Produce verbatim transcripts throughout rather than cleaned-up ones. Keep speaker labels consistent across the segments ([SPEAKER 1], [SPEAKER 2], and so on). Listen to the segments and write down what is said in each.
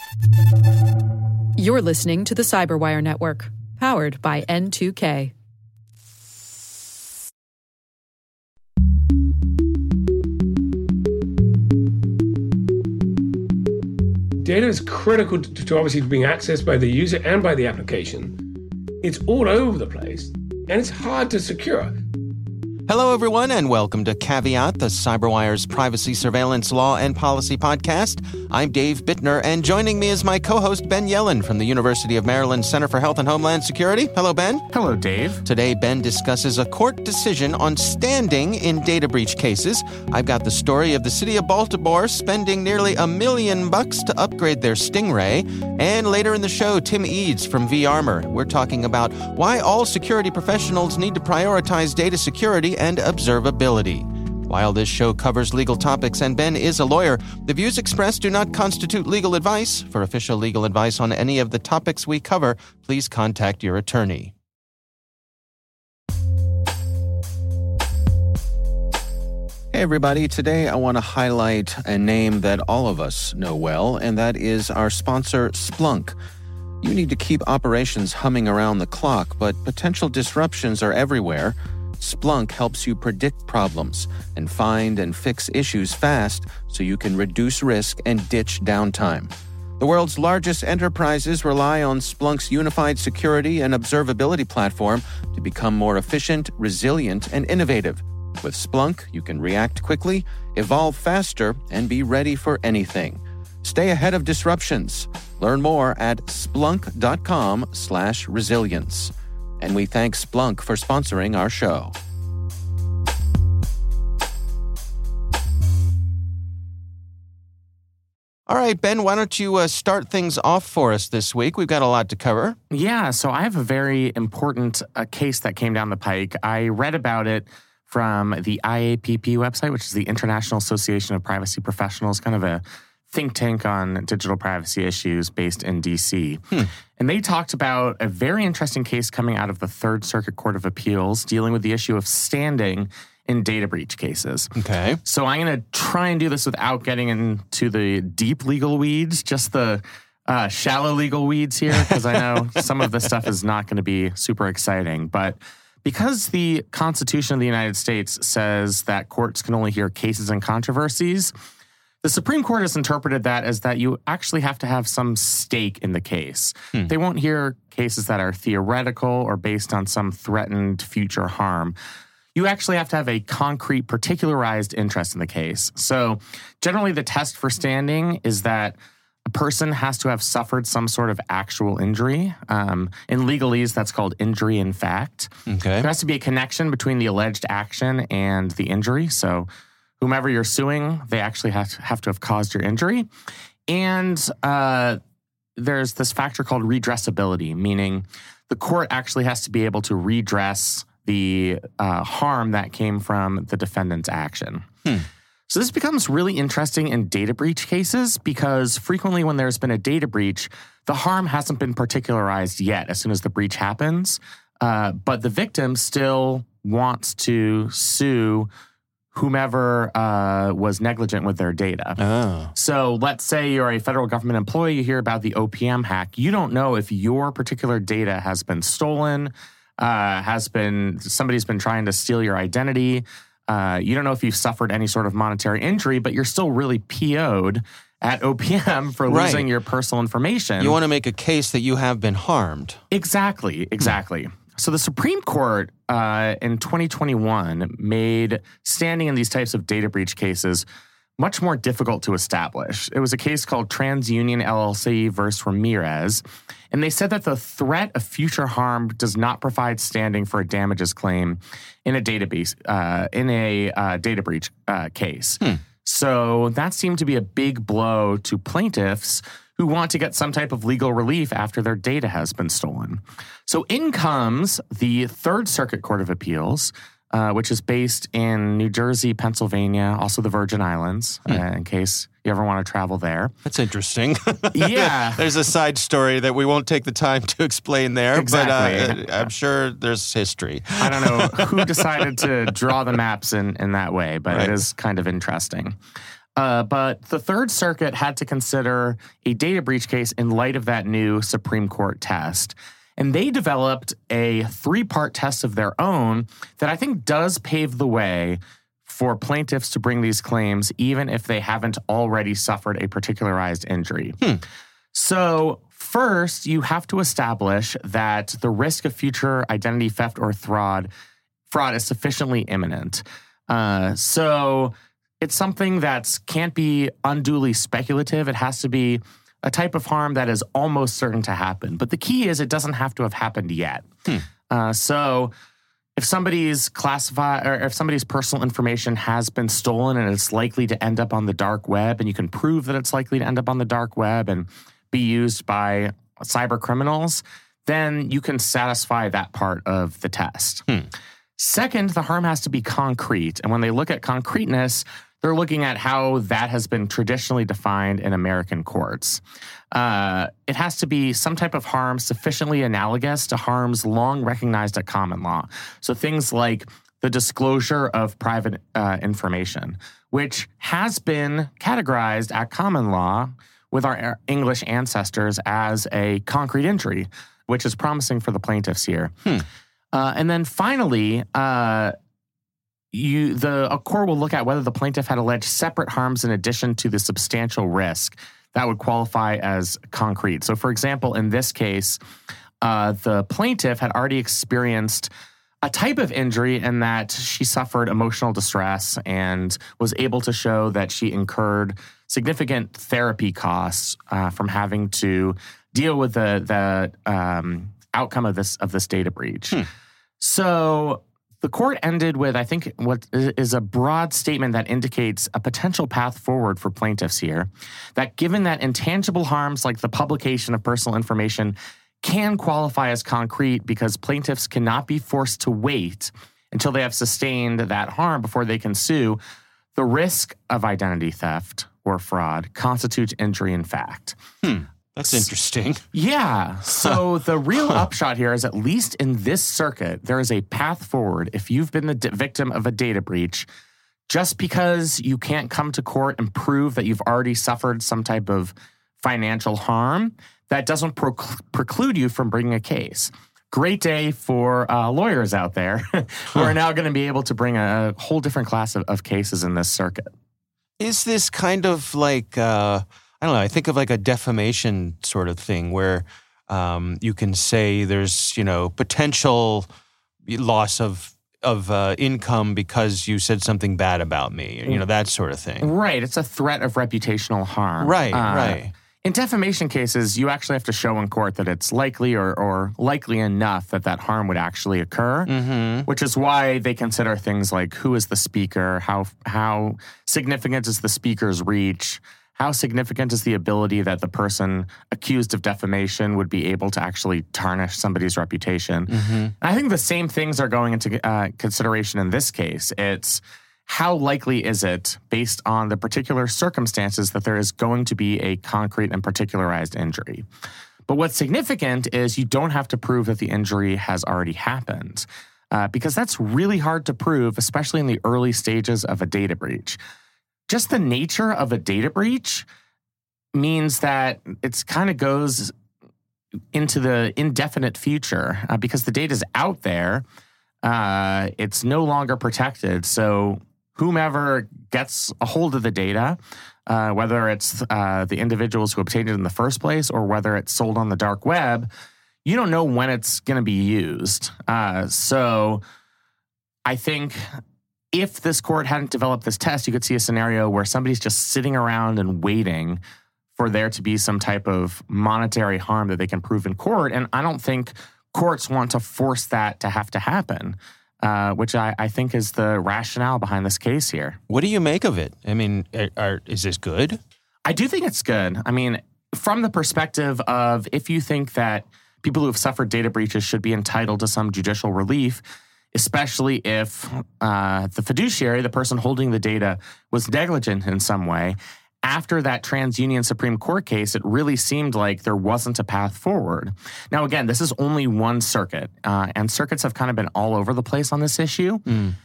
[SPEAKER 1] You're listening to the Cyberwire Network, powered by N two K.
[SPEAKER 2] Data is critical to, to obviously being accessed by the user and by the application. It's all over the place, and it's hard to secure.
[SPEAKER 3] Hello, everyone, and welcome to Caveat, the CyberWire's privacy, surveillance, law, and policy podcast. I'm Dave Bittner, and joining me is my co-host Ben Yellen from the University of Maryland Center for Health and Homeland Security. Hello, Ben.
[SPEAKER 4] Hello, Dave.
[SPEAKER 3] Today, Ben discusses a court decision on standing in data breach cases. I've got the story of the city of Baltimore spending nearly a million bucks to upgrade their Stingray. And later in the show, Tim Eads from vArmor. We're talking about why all security professionals need to prioritize data security and observability. While this show covers legal topics and Ben is a lawyer, the views expressed do not constitute legal advice. For official legal advice on any of the topics we cover, please contact your attorney. Hey everybody, today I want to highlight a name that all of us know well, and that is our sponsor, Splunk. You need to keep operations humming around the clock, but potential disruptions are everywhere. Splunk helps you predict problems and find and fix issues fast so you can reduce risk and ditch downtime. The world's largest enterprises rely on Splunk's unified security and observability platform to become more efficient, resilient, and innovative. With Splunk, you can react quickly, evolve faster, and be ready for anything. Stay ahead of disruptions. Learn more at splunk.com slash resilience. And we thank Splunk for sponsoring our show. All right, Ben, why don't you uh, start things off for us this week? We've got a lot to cover.
[SPEAKER 4] Yeah, so I have a very important uh, case that came down the pike. I read about it from the I A P P website, which is the International Association of Privacy Professionals, kind of a think tank on digital privacy issues based in D C. Hmm. And they talked about a very interesting case coming out of the Third Circuit Court of Appeals dealing with the issue of standing in data breach cases.
[SPEAKER 3] Okay.
[SPEAKER 4] So I'm going to try and do this without getting into the deep legal weeds, just the uh, shallow legal weeds here, because I know some of this stuff is not going to be super exciting. But because the Constitution of the United States says that courts can only hear cases and controversies, the Supreme Court has interpreted that as that you actually have to have some stake in the case. Hmm. They won't hear cases that are theoretical or based on some threatened future harm. You actually have to have a concrete, particularized interest in the case. So generally the test for standing is that a person has to have suffered some sort of actual injury. Um, in legalese, that's called injury in fact.
[SPEAKER 3] Okay.
[SPEAKER 4] There has to be a connection between the alleged action and the injury. So whomever you're suing, they actually have to, have to have caused your injury. And uh, there's this factor called redressability, meaning the court actually has to be able to redress the uh, harm that came from the defendant's action. Hmm. So this becomes really interesting in data breach cases because frequently when there's been a data breach, the harm hasn't been particularized yet as soon as the breach happens, uh, but the victim still wants to sue whomever uh, was negligent with their data.
[SPEAKER 3] Oh.
[SPEAKER 4] So let's say you're a federal government employee, you hear about the O P M hack. You don't know if your particular data has been stolen, uh, has been somebody's been trying to steal your identity. Uh, you don't know if you've suffered any sort of monetary injury, but you're still really P O'd at O P M for
[SPEAKER 3] Right.
[SPEAKER 4] losing your personal information.
[SPEAKER 3] You want to make a case that you have been harmed.
[SPEAKER 4] Exactly, exactly. Hmm. So the Supreme Court uh, in twenty twenty-one made standing in these types of data breach cases much more difficult to establish. It was a case called TransUnion L L C versus Ramirez, and they said that the threat of future harm does not provide standing for a damages claim in a database uh, in a uh, data breach uh, case. Hmm. So that seemed to be a big blow to plaintiffs who want to get some type of legal relief after their data has been stolen. So in comes the Third Circuit Court of Appeals, uh, which is based in New Jersey, Pennsylvania, also the Virgin Islands, hmm. uh, in case you ever want to travel there.
[SPEAKER 3] That's interesting.
[SPEAKER 4] Yeah.
[SPEAKER 3] There's a side story that we won't take the time to explain there,
[SPEAKER 4] exactly.
[SPEAKER 3] but uh, I'm sure there's history.
[SPEAKER 4] I don't know who decided to draw the maps in, in that way, but
[SPEAKER 3] right.
[SPEAKER 4] It is kind of interesting. Uh, but the Third Circuit had to consider a data breach case in light of that new Supreme Court test. And they developed a three-part test of their own that I think does pave the way for plaintiffs to bring these claims, even if they haven't already suffered a particularized injury.
[SPEAKER 3] Hmm.
[SPEAKER 4] So first, you have to establish that the risk of future identity theft or fraud, fraud is sufficiently imminent. Uh, so it's something that can't be unduly speculative. It has to be a type of harm that is almost certain to happen. But the key is it doesn't have to have happened yet.
[SPEAKER 3] Hmm.
[SPEAKER 4] Uh, so if somebody's classified or if somebody's personal information has been stolen and it's likely to end up on the dark web, and you can prove that it's likely to end up on the dark web and be used by cyber criminals, then you can satisfy that part of the test.
[SPEAKER 3] Hmm.
[SPEAKER 4] Second, the harm has to be concrete. And when they look at concreteness, they're looking at how that has been traditionally defined in American courts. Uh, it has to be some type of harm sufficiently analogous to harms long recognized at common law. So things like the disclosure of private uh, information, which has been categorized at common law with our English ancestors as a concrete injury, which is promising for the plaintiffs here.
[SPEAKER 3] Hmm.
[SPEAKER 4] Uh, and then finally, uh, You, the a court will look at whether the plaintiff had alleged separate harms in addition to the substantial risk that would qualify as concrete. So, for example, in this case, uh, the plaintiff had already experienced a type of injury in that she suffered emotional distress and was able to show that she incurred significant therapy costs uh, from having to deal with the the um, outcome of this of this data breach.
[SPEAKER 3] Hmm.
[SPEAKER 4] So the court ended with, I think, what is a broad statement that indicates a potential path forward for plaintiffs here, that given that intangible harms like the publication of personal information can qualify as concrete because plaintiffs cannot be forced to wait until they have sustained that harm before they can sue, the risk of identity theft or fraud constitutes injury in fact.
[SPEAKER 3] Hmm. That's interesting.
[SPEAKER 4] Yeah. So the real upshot here is, at least in this circuit, there is a path forward if you've been the d- victim of a data breach. Just because you can't come to court and prove that you've already suffered some type of financial harm, that doesn't proc- preclude you from bringing a case. Great day for uh, lawyers out there who are now going to be able to bring a whole different class of, of cases in this circuit.
[SPEAKER 3] Is this kind of like... Uh... I don't know, I think of like a defamation sort of thing where um, you can say there's, you know, potential loss of of uh, income because you said something bad about me, you know, that sort of thing.
[SPEAKER 4] Right. It's a threat of reputational harm.
[SPEAKER 3] Right,
[SPEAKER 4] uh,
[SPEAKER 3] right.
[SPEAKER 4] In defamation cases, you actually have to show in court that it's likely or, or likely enough that that harm would actually occur,
[SPEAKER 3] Mm-hmm.
[SPEAKER 4] which is why they consider things like who is the speaker, how how significant is the speaker's reach, how significant is the ability that the person accused of defamation would be able to actually tarnish somebody's reputation?
[SPEAKER 3] Mm-hmm.
[SPEAKER 4] I think the same things are going into uh, consideration in this case. It's how likely is it, based on the particular circumstances, that there is going to be a concrete and particularized injury. But what's significant is you don't have to prove that the injury has already happened, uh, because that's really hard to prove, especially in the early stages of a data breach. Just the nature of a data breach means that it's kind of goes into the indefinite future uh, because the data is out there. Uh, it's no longer protected. So whomever gets a hold of the data, uh, whether it's uh, the individuals who obtained it in the first place or whether it's sold on the dark web, you don't know when it's going to be used. Uh, so I think... if this court hadn't developed this test, you could see a scenario where somebody's just sitting around and waiting for there to be some type of monetary harm that they can prove in court. And I don't think courts want to force that to have to happen, uh, which I, I think is the rationale behind this case here.
[SPEAKER 3] What do you make of it? I mean, are, are, is this good?
[SPEAKER 4] I do think it's good. I mean, from the perspective of if you think that people who have suffered data breaches should be entitled to some judicial relief, especially if uh, the fiduciary, the person holding the data, was negligent in some way. After that TransUnion Supreme Court case, it really seemed like there wasn't a path forward. Now, again, this is only one circuit, uh, and circuits have kind of been all over the place on this issue.
[SPEAKER 3] Mm.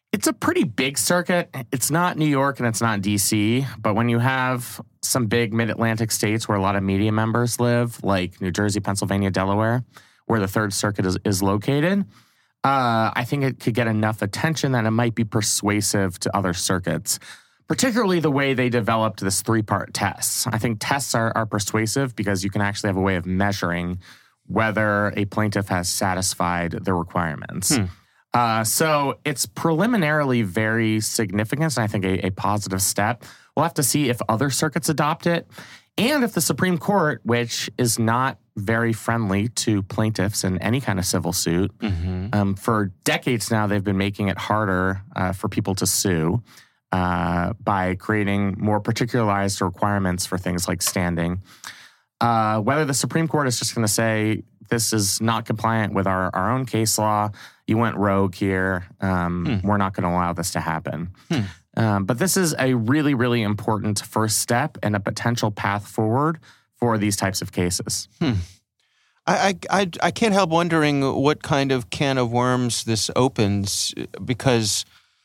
[SPEAKER 4] It's a pretty big circuit. It's not New York and it's not D C, but when you have some big mid-Atlantic states where a lot of media members live, like New Jersey, Pennsylvania, Delaware, where the Third Circuit is, is located, uh, I think it could get enough attention that it might be persuasive to other circuits, particularly the way they developed this three-part test. I think tests are, are persuasive because you can actually have a way of measuring whether a plaintiff has satisfied the requirements. Hmm. Uh, so it's preliminarily very significant, and I think a, a positive step. We'll have to see if other circuits adopt it, and if the Supreme Court, which is not very friendly to plaintiffs in any kind of civil suit, mm-hmm. um, for decades now they've been making it harder uh, for people to sue uh, by creating more particularized requirements for things like standing. Uh, whether the Supreme Court is just going to say, this is not compliant with our, our own case law, you went rogue here, um, hmm. we're not going to allow this to happen. Hmm. Um, but this is a really, really important first step and a potential path forward for these types of cases.
[SPEAKER 3] Hmm. I, I, I can't help wondering what kind of can of worms this opens, because,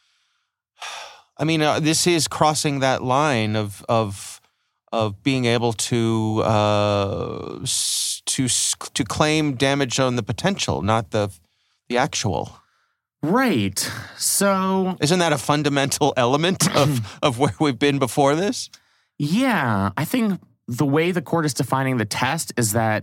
[SPEAKER 3] I mean, uh, this is crossing that line of of of being able to uh, to to claim damage on the potential, not the the actual.
[SPEAKER 4] Right. So
[SPEAKER 3] isn't that a fundamental element of, of where we've been before this?
[SPEAKER 4] Yeah. I think the way the court is defining the test is that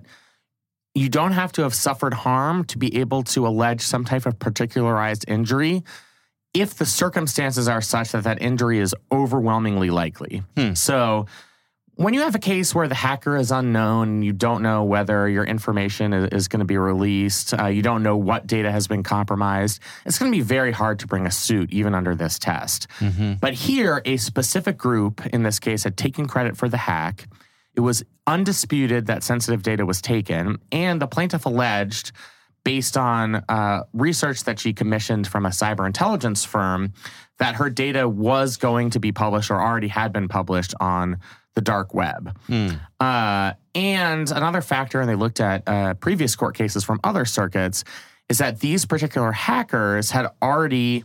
[SPEAKER 4] you don't have to have suffered harm to be able to allege some type of particularized injury if the circumstances are such that that injury is overwhelmingly likely. Hmm. So when you have a case where the hacker is unknown, you don't know whether your information is, is going to be released, uh, you don't know what data has been compromised, it's going to be very hard to bring a suit even under this test. Mm-hmm. But here, a specific group, in this case, had taken credit for the hack. It was undisputed that sensitive data was taken, and the plaintiff alleged, based on uh, research that she commissioned from a cyber intelligence firm, that her data was going to be published or already had been published on the dark web. Hmm. Uh, and another factor, and they looked at uh, previous court cases from other circuits, is that these particular hackers had already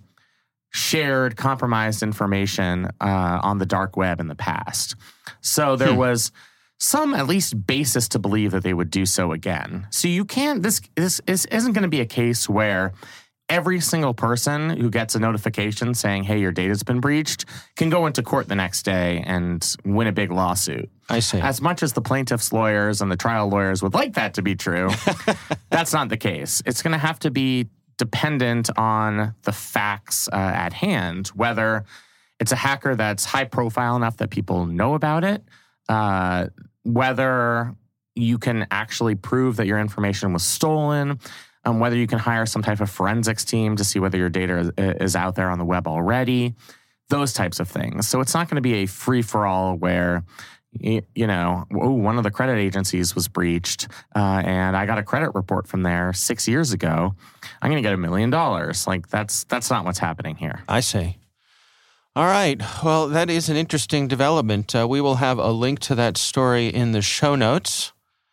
[SPEAKER 4] shared compromised information uh, on the dark web in the past. So there hmm. was some at least basis to believe that they would do so again. So you can't, this, this, this isn't going to be a case where every single person who gets a notification saying, hey, your data's been breached, can go into court the next day and win a big lawsuit.
[SPEAKER 3] I see.
[SPEAKER 4] As much as the plaintiff's lawyers and the trial lawyers would like that to be true, that's not the case. It's going to have to be dependent on the facts uh, at hand, whether it's a hacker that's high profile enough that people know about it, uh, whether you can actually prove that your information was stolen, Um, whether you can hire some type of forensics team to see whether your data is, is out there on the web already, those types of things. So it's not going to be a free-for-all where, you, you know, oh, one of the credit agencies was breached uh, and I got a credit report from there six years ago. I'm going to get a million dollars. Like, that's that's not what's happening here.
[SPEAKER 3] I see. All right. Well, that is an interesting development. Uh, we will have a link to that story in the show notes.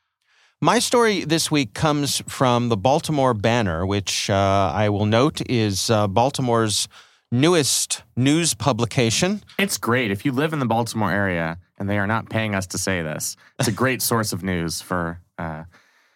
[SPEAKER 3] My story this week comes from the Baltimore Banner, which uh, I will note is uh, Baltimore's newest news publication.
[SPEAKER 4] It's great. If you live in the Baltimore area, and they are not paying us to say this, it's a great source of news for uh,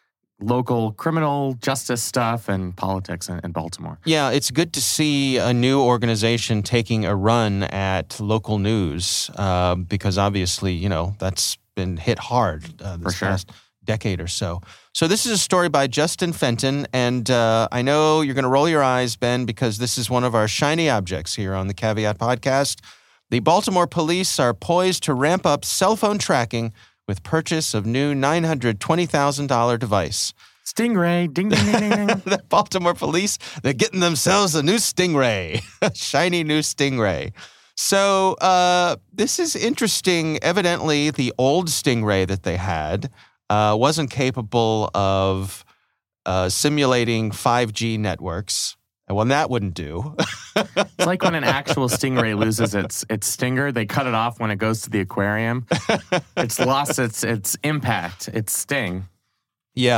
[SPEAKER 4] local criminal justice stuff and politics in, in Baltimore.
[SPEAKER 3] Yeah, it's good to see a new organization taking a run at local news uh, because obviously, you know, that's been hit hard uh, this
[SPEAKER 4] for sure.
[SPEAKER 3] past decade or so. So this is a story by Justin Fenton, and uh, I know you're going to roll your eyes, Ben, because this is one of our shiny objects here on the Caveat Podcast. The Baltimore police are poised to ramp up cell phone tracking with purchase of new nine hundred twenty thousand dollars device.
[SPEAKER 4] Stingray, ding, ding, ding, ding, ding.
[SPEAKER 3] The Baltimore police, they're getting themselves a new Stingray, a shiny new Stingray. So uh, this is interesting. Evidently, the old Stingray that they had Uh, wasn't capable of uh, simulating five G networks. And well, that wouldn't do.
[SPEAKER 4] It's like when an actual stingray loses its its stinger, they cut it off when it goes to the aquarium. It's lost its its impact, its sting.
[SPEAKER 3] Yeah.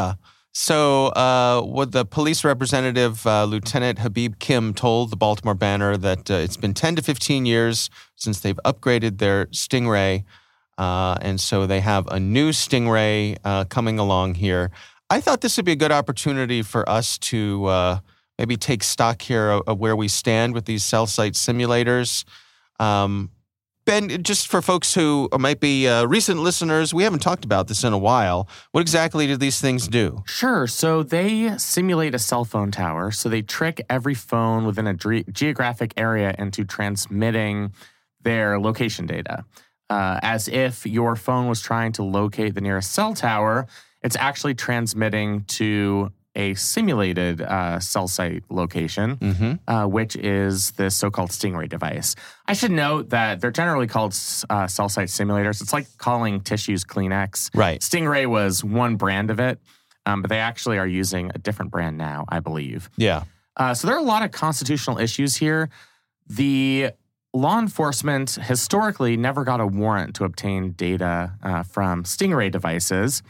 [SPEAKER 3] So uh, what the police representative, uh, Lieutenant Habib Kim, told the Baltimore Banner that uh, it's been ten to fifteen years since they've upgraded their Stingray, uh, and so they have a new Stingray uh, coming along here. I thought this would be a good opportunity for us to uh, maybe take stock here of, of where we stand with these cell site simulators. Um, Ben, just for folks who might be uh, recent listeners, we haven't talked about this in a while. What exactly do these things do?
[SPEAKER 4] Sure. So they simulate a cell phone tower. So they trick every phone within a ge- geographic area into transmitting their location data. Uh, as if your phone was trying to locate the nearest cell tower, it's actually transmitting to a simulated uh, cell site location, mm-hmm. uh, which is the so-called Stingray device. I should note that they're generally called uh, cell site simulators. It's like calling tissues Kleenex.
[SPEAKER 3] Right.
[SPEAKER 4] Stingray was one brand of it, um, but they actually are using a different brand now, I believe.
[SPEAKER 3] Yeah.
[SPEAKER 4] Uh, so there are a lot of constitutional issues here. The law enforcement historically never got a warrant to obtain data uh, from Stingray devices.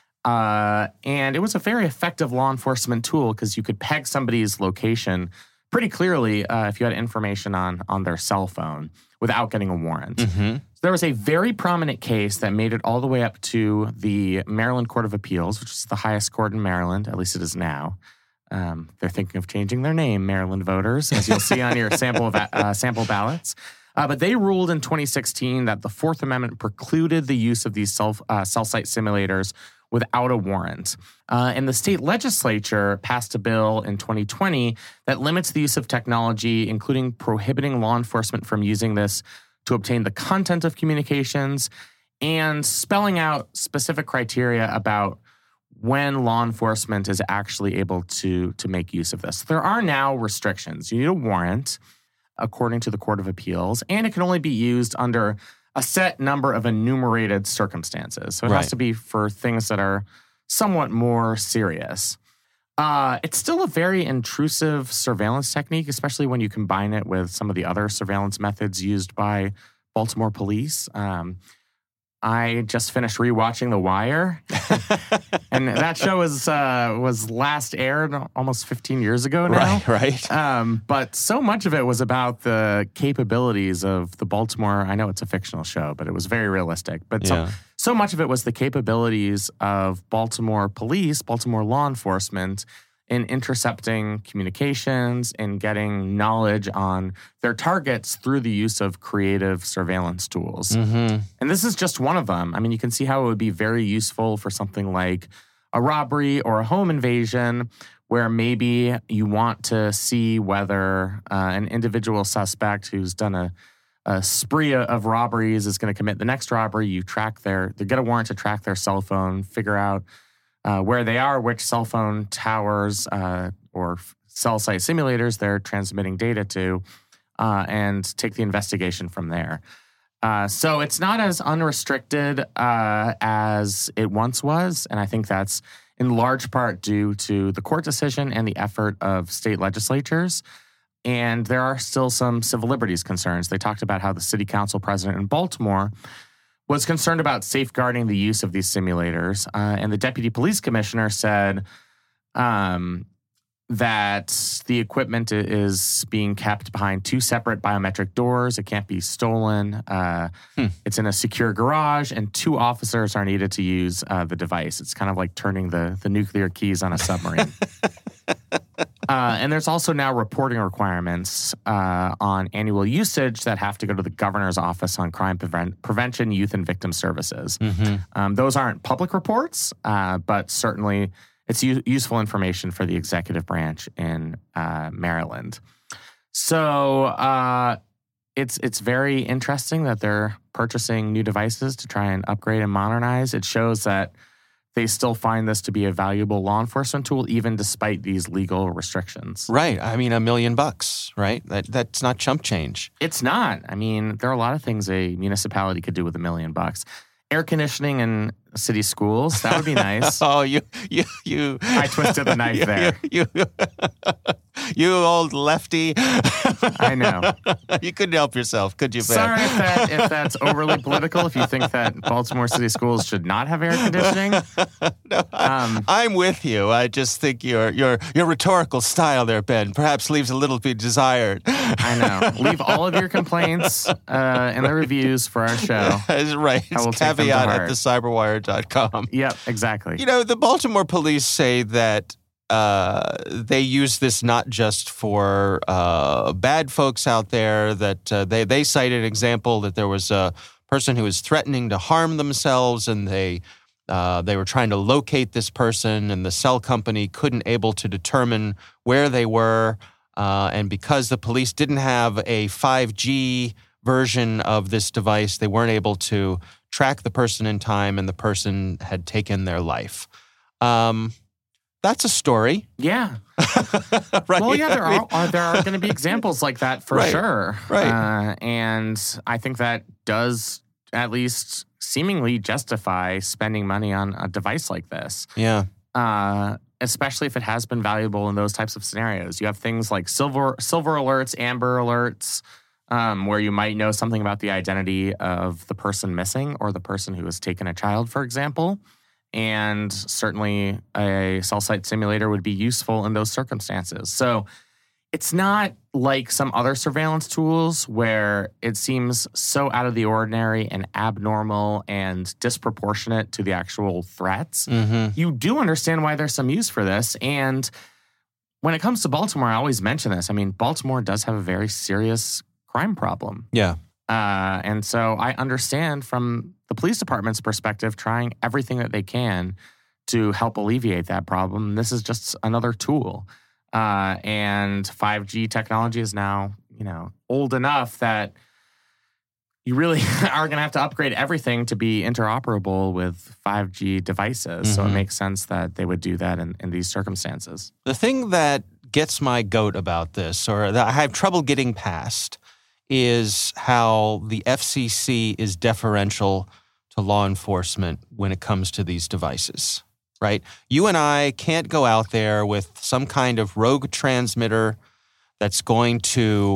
[SPEAKER 4] Uh, and it was a very effective law enforcement tool because you could peg somebody's location pretty clearly uh, if you had information on, on their cell phone without getting a warrant. Mm-hmm. So there was a very prominent case that made it all the way up to the Maryland Court of Appeals, which is the highest court in Maryland, at least it is now. Um, they're thinking of changing their name, Maryland voters, as you'll see on your sample uh, sample ballots. Uh, but they ruled in twenty sixteen that the Fourth Amendment precluded the use of these cell, uh, cell site simulators without a warrant. Uh, and the state legislature passed a bill in twenty twenty that limits the use of technology, including prohibiting law enforcement from using this to obtain the content of communications and spelling out specific criteria about when law enforcement is actually able to, to make use of this. There are now restrictions. You need a warrant, according to the Court of Appeals, and it can only be used under a set number of enumerated circumstances. So it
[SPEAKER 3] right.
[SPEAKER 4] has to be for things that are somewhat more serious. Uh, it's still a very intrusive surveillance technique, especially when you combine it with some of the other surveillance methods used by Baltimore police. Um, I just finished rewatching The Wire, and that show was uh, was last aired almost fifteen years ago now.
[SPEAKER 3] Right, right.
[SPEAKER 4] Um, but so much of it was about the capabilities of the Baltimore. I know it's a fictional show, but it was very realistic. But
[SPEAKER 3] yeah.
[SPEAKER 4] so, so much of it was the capabilities of Baltimore police, Baltimore law enforcement, in intercepting communications and getting knowledge on their targets through the use of creative surveillance tools. Mm-hmm. And this is just one of them. I mean, you can see how it would be very useful for something like a robbery or a home invasion, where maybe you want to see whether uh, an individual suspect who's done a, a spree of robberies is going to commit the next robbery. You track their, they get a warrant to track their cell phone, figure out Uh, where they are, which cell phone towers uh, or cell site simulators they're transmitting data to, uh, and take the investigation from there. Uh, so it's not as unrestricted uh, as it once was, and I think that's in large part due to the court decision and the effort of state legislatures. And there are still some civil liberties concerns. They talked about how the city council president in Baltimore was concerned about safeguarding the use of these simulators. Uh, and the deputy police commissioner said um, that the equipment is being kept behind two separate biometric doors. It can't be stolen. Uh, hmm. It's in a secure garage, and two officers are needed to use uh, the device. It's kind of like turning the, the nuclear keys on a submarine. Uh, and there's also now reporting requirements uh, on annual usage that have to go to the governor's office on crime prevent- prevention, youth, and victim services. Mm-hmm. Um, those aren't public reports, uh, but certainly it's u- useful information for the executive branch in uh, Maryland. So uh, it's it's very interesting that they're purchasing new devices to try and upgrade and modernize. It shows that they still find this to be a valuable law enforcement tool, even despite these legal restrictions.
[SPEAKER 3] Right. I mean, a million bucks, right? That That's not chump change.
[SPEAKER 4] It's not. I mean, there are a lot of things a municipality could do with a million bucks. Air conditioning in city schools, that would be nice.
[SPEAKER 3] oh, you, you, you.
[SPEAKER 4] I twisted the knife
[SPEAKER 3] you,
[SPEAKER 4] there.
[SPEAKER 3] You, you. You old lefty.
[SPEAKER 4] I know.
[SPEAKER 3] You couldn't help yourself, could you, Ben?
[SPEAKER 4] Sorry if, that, if that's overly political, if you think that Baltimore City schools should not have air conditioning.
[SPEAKER 3] No, I, um, I'm with you. I just think your your your rhetorical style there, Ben, perhaps leaves a little bit desired.
[SPEAKER 4] I know. Leave all of your complaints uh, in the reviews for our show.
[SPEAKER 3] Right. It's caveat at the cyberwire dot com.
[SPEAKER 4] Yep, exactly.
[SPEAKER 3] You know, the Baltimore police say that uh, they use this not just for uh, bad folks out there, that uh, they, they cited an example that there was a person who was threatening to harm themselves, and they uh, they were trying to locate this person, and the cell company couldn't able to determine where they were. Uh, and because the police didn't have a five G version of this device, they weren't able to track the person in time, and the person had taken their life. Um, that's a story.
[SPEAKER 4] Yeah.
[SPEAKER 3] Right?
[SPEAKER 4] Well, yeah, there
[SPEAKER 3] I mean,
[SPEAKER 4] are, are there are going to be examples like that for
[SPEAKER 3] right,
[SPEAKER 4] sure.
[SPEAKER 3] Right.
[SPEAKER 4] Uh, and I think that does at least seemingly justify spending money on a device like this.
[SPEAKER 3] Yeah.
[SPEAKER 4] Uh, especially if it has been valuable in those types of scenarios. You have things like silver silver alerts, amber alerts, um, where you might know something about the identity of the person missing or the person who has taken a child, for example. And certainly a cell site simulator would be useful in those circumstances. So it's not like some other surveillance tools where it seems so out of the ordinary and abnormal and disproportionate to the actual threats.
[SPEAKER 3] Mm-hmm.
[SPEAKER 4] You do understand why there's some use for this. And when it comes to Baltimore, I always mention this. I mean, Baltimore does have a very serious crime problem.
[SPEAKER 3] Yeah.
[SPEAKER 4] Uh, and so I understand from the police department's perspective trying everything that they can to help alleviate that problem. This is just another tool. Uh, and five G technology is now, you know, old enough that you really are going to have to upgrade everything to be interoperable with five G devices. Mm-hmm. So it makes sense that they would do that in, in these circumstances.
[SPEAKER 3] The thing that gets my goat about this, or that I have trouble getting past, is how the F C C is deferential to law enforcement when it comes to these devices, right? You and I can't go out there with some kind of rogue transmitter that's going to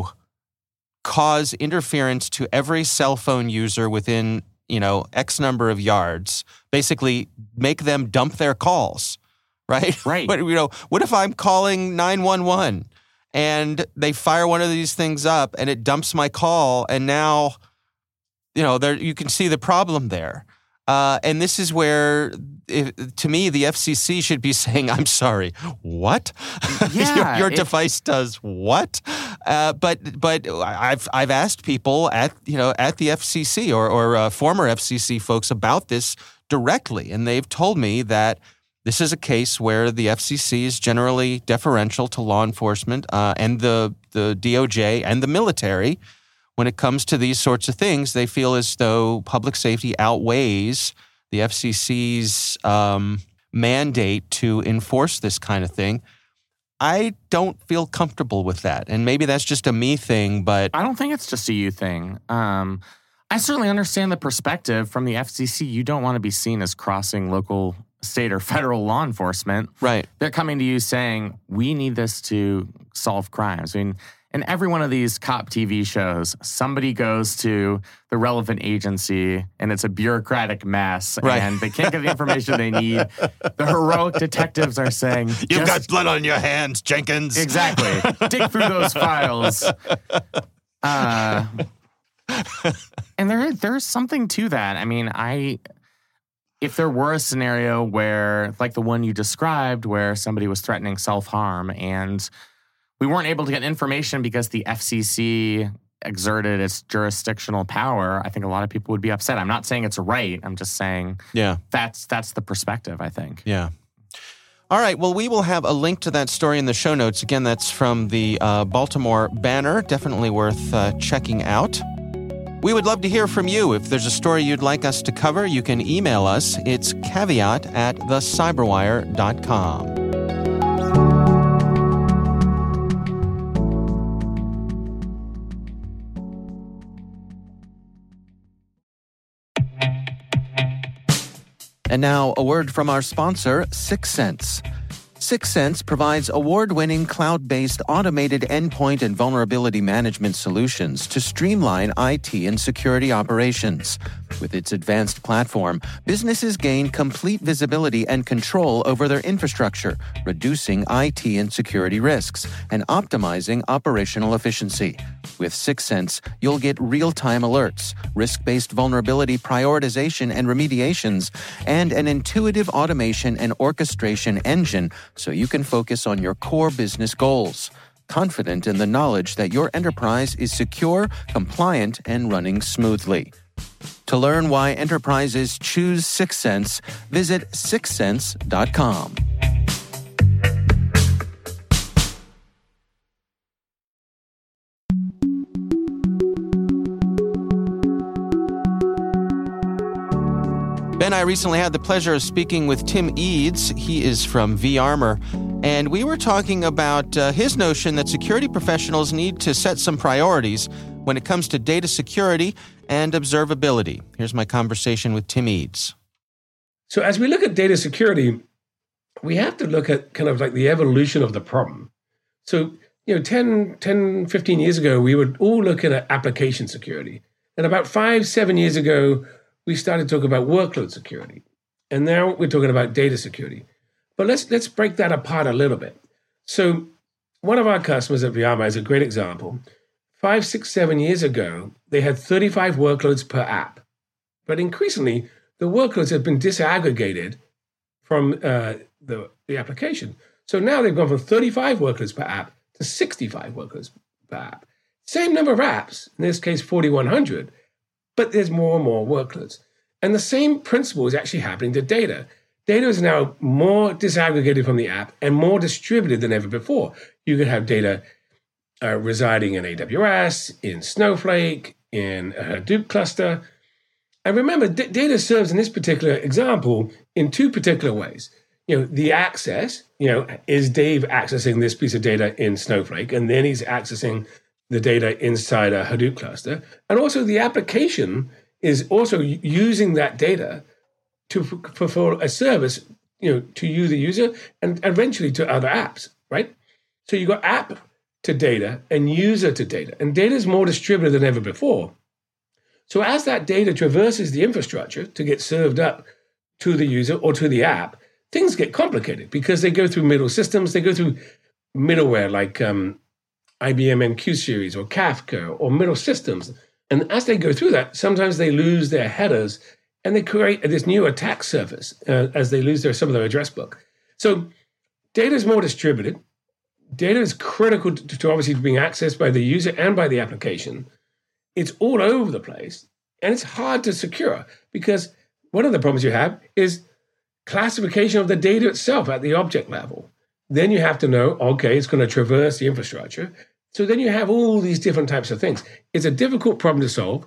[SPEAKER 3] cause interference to every cell phone user within, you know, X number of yards, basically make them dump their calls, right?
[SPEAKER 4] Right.
[SPEAKER 3] But, you know, what if I'm calling nine one one? And they fire one of these things up and it dumps my call. And now, you know, there you can see the problem there. Uh, and this is where, if, to me, the F C C should be saying, I'm sorry, what?
[SPEAKER 4] Yeah,
[SPEAKER 3] your your
[SPEAKER 4] it,
[SPEAKER 3] device does what? Uh, but but I've I've asked people at, you know, at the F C C or, or uh, former F C C folks about this directly. And they've told me that this is a case where the F C C is generally deferential to law enforcement uh, and the, the D O J and the military. When it comes to these sorts of things, they feel as though public safety outweighs the F C C's um, mandate to enforce this kind of thing. I don't feel comfortable with that. And maybe that's just a me thing, but
[SPEAKER 4] I don't think it's just a you thing. Um, I certainly understand the perspective from the F C C. You don't want to be seen as crossing local, state, or federal law enforcement.
[SPEAKER 3] Right.
[SPEAKER 4] They're coming to you saying, we need this to solve crimes. I mean, in every one of these cop T V shows, somebody goes to the relevant agency and it's a bureaucratic mess
[SPEAKER 3] right.
[SPEAKER 4] and they can't get the information they need. The heroic detectives are saying,
[SPEAKER 3] You've got blood on your hands, Jenkins.
[SPEAKER 4] Exactly. Dig through those files. Uh, and there, there's something to that. I mean, I... If there were a scenario where, like the one you described, where somebody was threatening self-harm and we weren't able to get information because the F C C exerted its jurisdictional power, I think a lot of people would be upset. I'm not saying it's right. I'm just saying
[SPEAKER 3] yeah.
[SPEAKER 4] that's that's the perspective, I think.
[SPEAKER 3] Yeah. All right. Well, we will have a link to that story in the show notes. Again, that's from the uh, Baltimore Banner. Definitely worth uh, checking out. We would love to hear from you. If there's a story you'd like us to cover, you can email us. It's caveat at the cyberwire dot com. And now, a word from our sponsor, Six Sense. Sixth Sense provides award-winning cloud-based automated endpoint and vulnerability management solutions to streamline I T and security operations. With its advanced platform, businesses gain complete visibility and control over their infrastructure, reducing I T and security risks and optimizing operational efficiency. With Sixth Sense, you'll get real-time alerts, risk-based vulnerability prioritization and remediations, and an intuitive automation and orchestration engine so you can focus on your core business goals, confident in the knowledge that your enterprise is secure, compliant, and running smoothly. To learn why enterprises choose Sixth Sense, visit sixth sense dot com. Ben, I recently had the pleasure of speaking with Tim Eads. He is from vArmor, and we were talking about uh, his notion that security professionals need to set some priorities when it comes to data security and observability. Here's my conversation with Tim Eads.
[SPEAKER 2] So as we look at data security, we have to look at kind of like the evolution of the problem. So, you know, ten, ten, fifteen years ago, we were all looking at application security. And about five, seven years ago, we started talking about workload security. And now we're talking about data security. But let's let's break that apart a little bit. So one of our customers at vArmor is a great example. Five, six, seven years ago, they had thirty-five workloads per app. But increasingly, the workloads have been disaggregated from uh, the, the application. So now they've gone from thirty-five workloads per app to sixty-five workloads per app. Same number of apps, in this case, forty-one hundred, but there's more and more workloads. And the same principle is actually happening to data. Data is now more disaggregated from the app and more distributed than ever before. You could have data uh, residing in A W S, in Snowflake, in a Hadoop cluster. And remember, d- data serves in this particular example in two particular ways. You know, the access, you know, is Dave accessing this piece of data in Snowflake, and then he's accessing the data inside a Hadoop cluster. And also the application is also using that data to f- fulfill a service, you know, to you, the user, and eventually to other apps, right? So you got app to data and user to data, and data is more distributed than ever before. So as that data traverses the infrastructure to get served up to the user or to the app, things get complicated because they go through middle systems, they go through middleware like um, I B M M Q Series or Kafka or middle systems. And as they go through that, sometimes they lose their headers and they create this new attack surface uh, as they lose their some of their address book. So data is more distributed. Data is critical to, to obviously being accessed by the user and by the application. It's all over the place and it's hard to secure because one of the problems you have is classification of the data itself at the object level. Then you have to know, okay, it's going to traverse the infrastructure. So then you have all these different types of things. It's a difficult problem to solve.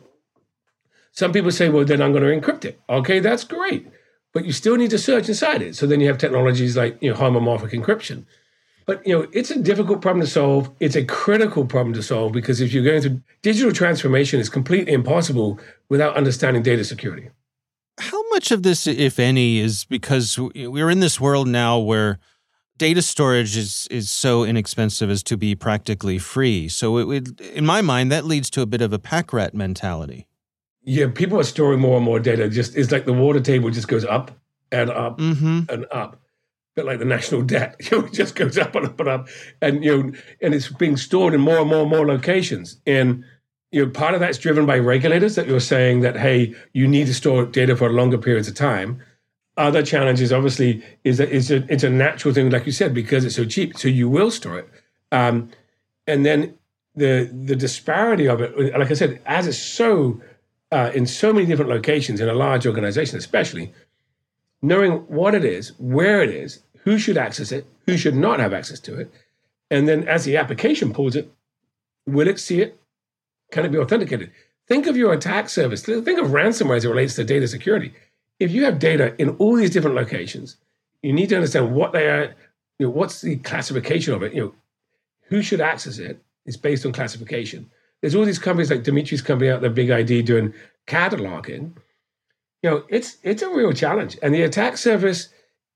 [SPEAKER 2] Some people say, well, then I'm going to encrypt it. Okay, that's great. But you still need to search inside it. So then you have technologies like, you know, homomorphic encryption. But, you know, it's a difficult problem to solve. It's a critical problem to solve because if you're going through digital transformation, it's completely impossible without understanding data security.
[SPEAKER 5] How much of this, if any, is because we're in this world now where data storage is is so inexpensive as to be practically free? So it would, in my mind, that leads to a bit of a pack rat mentality.
[SPEAKER 2] Yeah, people are storing more and more data. Just it's like the water table just goes up and up
[SPEAKER 5] mm-hmm.
[SPEAKER 2] and up. A bit like the national debt, you know, it just goes up and up and up, and you know, and it's being stored in more and more and more locations. And you know, part of that's driven by regulators that you're saying that hey, you need to store data for longer periods of time. Other challenges, obviously, is that it's a it's a natural thing, like you said, because it's so cheap, so you will store it. Um, and then the the disparity of it, like I said, as it's so uh, in so many different locations in a large organization, especially knowing what it is, where it is, who should access it, who should not have access to it, and then as the application pulls it, will it see it? Can it be authenticated? Think of your attack service. Think of ransomware as it relates to data security. If you have data in all these different locations, you need to understand what they are, you know, what's the classification of it, you know, who should access it is based on classification. There's all these companies like Dimitri's company out there, Big I D, doing cataloging. You know, it's it's a real challenge. And the attack surface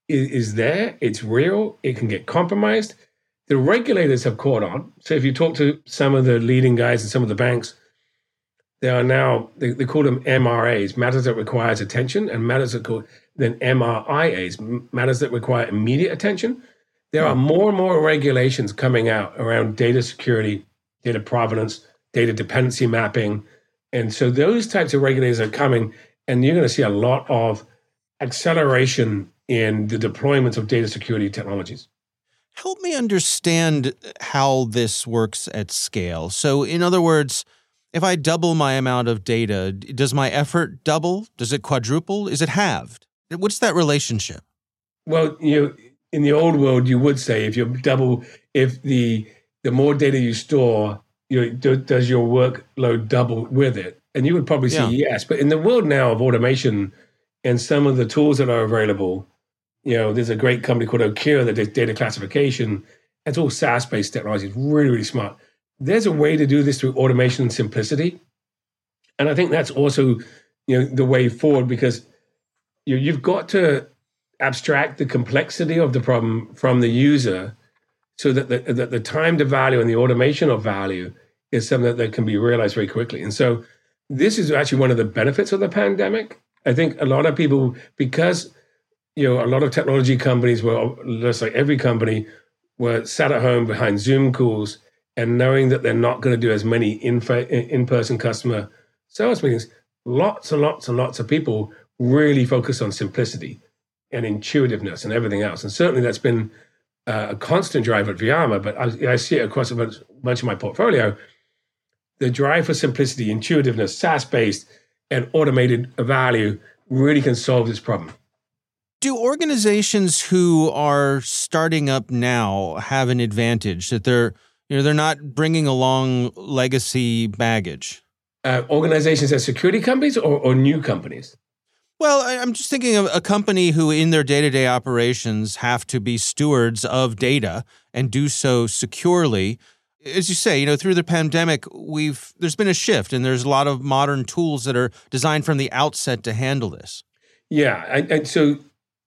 [SPEAKER 2] is, is there. It's real. It can get compromised. The regulators have caught on. So if you talk to some of the leading guys and some of the banks, there are now, they, they call them M R As, matters that requires attention, and matters that called then M R I As, matters that require immediate attention. There are more and more regulations coming out around data security, data provenance, data dependency mapping. And so those types of regulators are coming, and you're going to see a lot of acceleration in the deployment of data security technologies.
[SPEAKER 5] Help me understand how this works at scale. So, in other words, if I double my amount of data, does my effort double? Does it quadruple? Is it halved? What's that relationship?
[SPEAKER 2] Well, you know, in the old world, you would say if you double, if the the more data you store, you know, do, does your workload double with it? And you would probably say
[SPEAKER 5] Yeah.
[SPEAKER 2] yes. But in the world now of automation and some of the tools that are available, you know, there's a great company called Okura that does data classification. It's all SaaS-based technology. It's really, really smart. There's a way to do this through automation and simplicity. And I think that's also, you know, the way forward, because you, you've got to abstract the complexity of the problem from the user so that the, that the time to value and the automation of value is something that, that can be realized very quickly. And so this is actually one of the benefits of the pandemic. I think a lot of people, because you know, a lot of technology companies were, just like every company, were sat at home behind Zoom calls and knowing that they're not going to do as many in, in-person customer sales meetings. Lots and lots and lots of people really focus on simplicity and intuitiveness and everything else. And certainly that's been uh, a constant drive at Viama, but I, I see it across a bunch, bunch of my portfolio. The drive for simplicity, intuitiveness, SaaS-based, and automated value really can solve this problem.
[SPEAKER 5] Do organizations who are starting up now have an advantage that they're, you know, they're not bringing along legacy baggage?
[SPEAKER 2] Uh, organizations as security companies or, or new companies?
[SPEAKER 5] Well, I- I'm just thinking of a company who in their day-to-day operations have to be stewards of data and do so securely. As you say, you know, through the pandemic, we've there's been a shift, and there's a lot of modern tools that are designed from the outset to handle this.
[SPEAKER 2] Yeah, and, and so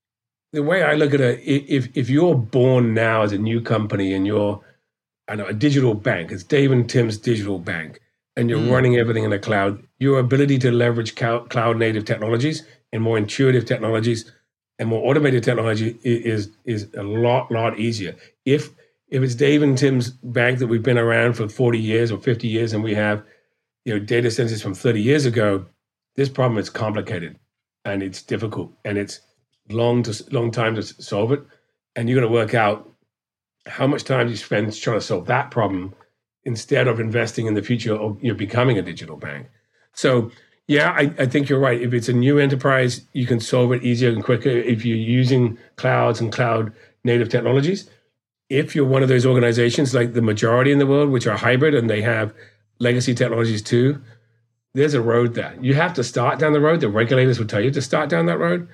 [SPEAKER 2] the way I look at it, if if you're born now as a new company and you're, I know, a digital bank, it's Dave and Tim's digital bank, and you're mm. running everything in the cloud, your ability to leverage cloud native technologies and more intuitive technologies and more automated technology is is a lot, lot easier. If if it's Dave and Tim's bank that we've been around for forty years or fifty years and we have, you know, data centers from thirty years ago, this problem is complicated and it's difficult and it's long to long time to solve it, and you're going to work out how much time you spend trying to solve that problem instead of investing in the future of you know becoming a digital bank. So yeah, I, I think you're right. If it's a new enterprise, you can solve it easier and quicker if you're using clouds and cloud native technologies. If you're one of those organizations like the majority in the world, which are hybrid and they have legacy technologies too, there's a road there. You have to start down the road. The regulators will tell you to start down that road.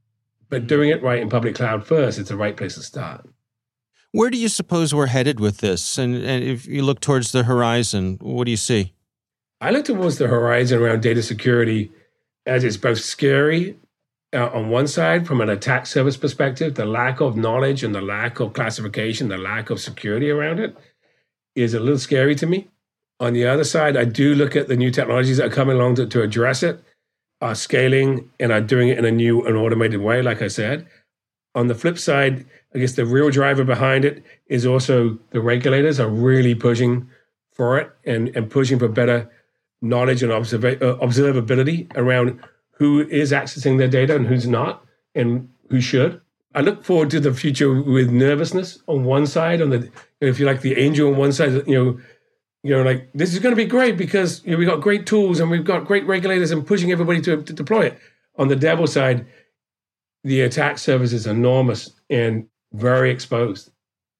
[SPEAKER 2] But doing it right in public cloud first, it's the right place to start.
[SPEAKER 5] Where do you suppose we're headed with this? And, and if you look towards the horizon, what do you see?
[SPEAKER 2] I look towards the horizon around data security as it's both scary uh, on one side from an attack surface perspective. The lack of knowledge and the lack of classification, the lack of security around it is a little scary to me. On the other side, I do look at the new technologies that are coming along to, to address it, are scaling and are doing it in a new and automated way, like I said. On the flip side, I guess the real driver behind it is also the regulators are really pushing for it and, and pushing for better knowledge and observa- uh, observability around who is accessing their data and who's not and who should. I look forward to the future with nervousness on one side, on the, if you like, the angel on one side, you know, You know, like, this is going to be great because you know, we've got great tools and we've got great regulators and pushing everybody to, to deploy it. On the devil side, the attack surface is enormous and very exposed.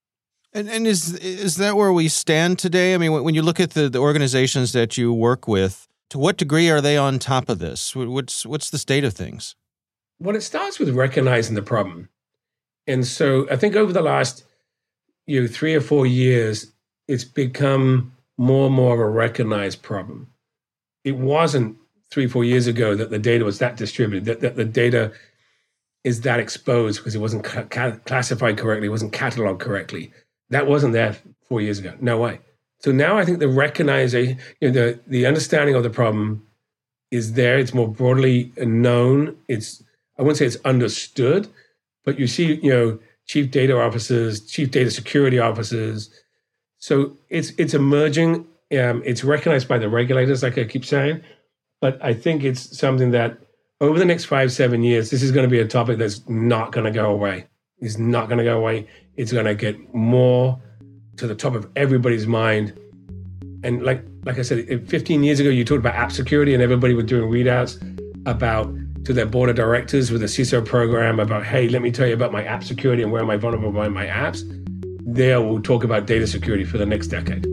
[SPEAKER 5] And and is is that where we stand today? I mean, when you look at the, the organizations that you work with, to what degree are they on top of this? What's what's the state of things?
[SPEAKER 2] Well, it starts with recognizing the problem. And so I think over the last you know, three or four years, it's become more and more of a recognized problem. It wasn't three, four years ago that the data was that distributed, that, that the data is that exposed because it wasn't ca- ca- classified correctly, it wasn't cataloged correctly. That wasn't there four years ago. No way. So now I think the recognition, you know, the, the understanding of the problem is there. It's more broadly known. It's, I wouldn't say it's understood, but you see, you know, chief data officers, chief data security officers. So it's it's emerging. Um, it's recognized by the regulators, like I keep saying. But I think it's something that over the next five, seven years, this is going to be a topic that's not going to go away. It's not going to go away. It's going to get more to the top of everybody's mind. And like like I said, fifteen years ago, you talked about app security and everybody was doing readouts about to their board of directors with a C I S O program about, hey, let me tell you about my app security and where am I vulnerable by my apps. There we'll talk about data security for the next decade.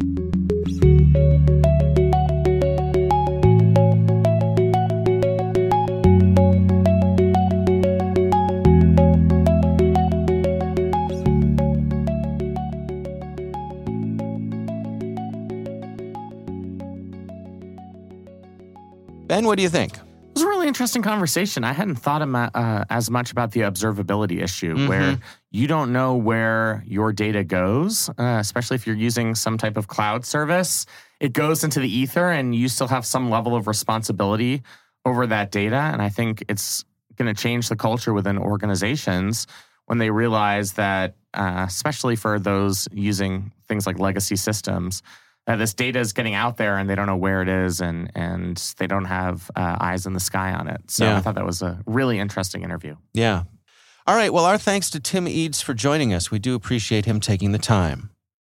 [SPEAKER 3] Ben, what do you think?
[SPEAKER 4] It was a really interesting conversation. I hadn't thought about, uh, as much about the observability issue,
[SPEAKER 3] Mm-hmm.
[SPEAKER 4] where you don't know where your data goes, uh, especially if you're using some type of cloud service. It goes into the ether, and you still have some level of responsibility over that data. And I think it's going to change the culture within organizations when they realize that, uh, especially for those using things like legacy systems, Uh, this data is getting out there and they don't know where it is, and and they don't have uh, eyes in the sky on it. So
[SPEAKER 3] Yeah.
[SPEAKER 4] I thought that was a really interesting interview.
[SPEAKER 3] Yeah. All right. Well, our thanks to Tim Eads for joining us. We do appreciate him taking the time.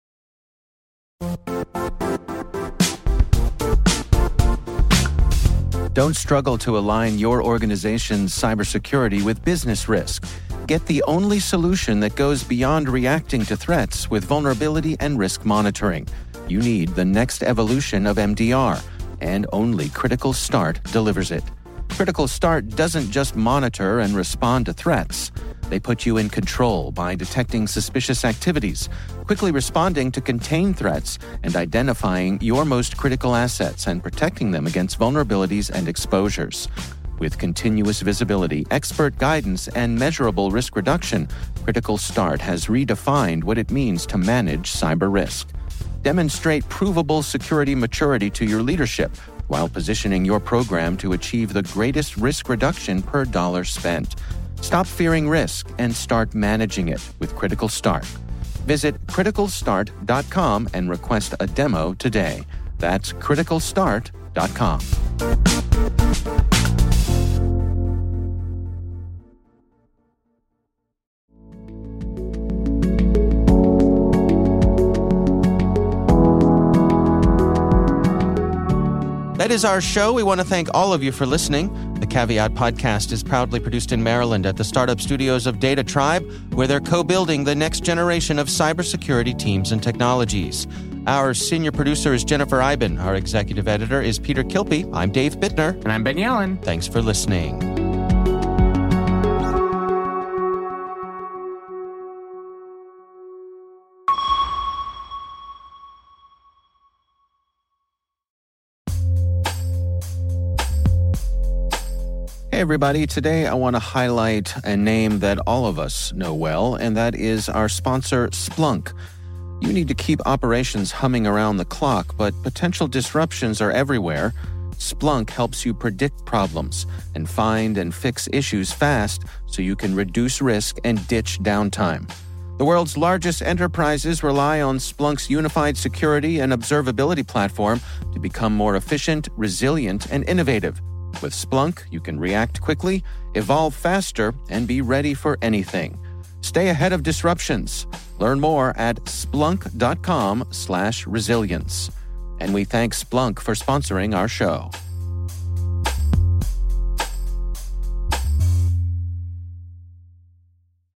[SPEAKER 3] Don't struggle to align your organization's cybersecurity with business risk. Get the only solution that goes beyond reacting to threats with vulnerability and risk monitoring. You need the next evolution of M D R, and only Critical Start delivers it. Critical Start doesn't just monitor and respond to threats. They put you in control by detecting suspicious activities, quickly responding to contain threats, and identifying your most critical assets and protecting them against vulnerabilities and exposures. With continuous visibility, expert guidance, and measurable risk reduction, Critical Start has redefined what it means to manage cyber risk. Demonstrate provable security maturity to your leadership while positioning your program to achieve the greatest risk reduction per dollar spent. Stop fearing risk and start managing it with Critical Start. Visit critical start dot com and request a demo today. That's critical start dot com. That is our show. We want to thank all of you for listening. The Caveat Podcast is proudly produced in Maryland at the startup studios of Data Tribe, where they're co-building the next generation of cybersecurity teams and technologies. Our senior producer is Jennifer Eiben. Our executive editor is Peter Kilpie. I'm Dave Bittner.
[SPEAKER 4] And I'm Ben Yellen.
[SPEAKER 3] Thanks for listening. Hey everybody, today I want to highlight a name that all of us know well, and that is our sponsor, Splunk. You need to keep operations humming around the clock, but potential disruptions are everywhere. Splunk helps you predict problems and find and fix issues fast so you can reduce risk and ditch downtime. The world's largest enterprises rely on Splunk's unified security and observability platform to become more efficient, resilient, and innovative. With Splunk, you can react quickly, evolve faster, and be ready for anything. Stay ahead of disruptions. Learn more at splunk dot com slash resilience. And we thank Splunk for sponsoring our show.